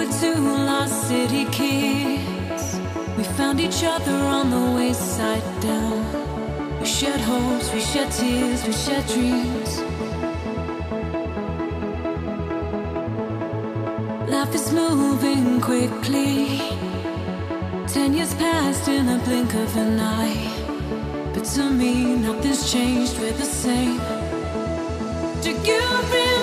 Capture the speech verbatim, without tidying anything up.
were two lost city kids. We found each other on the wayside down. We shared hopes, we shared tears, we shared dreams. Life is moving quickly. Ten years passed in a blink of an eye. But to me, nothing's changed, we're the same. Do you really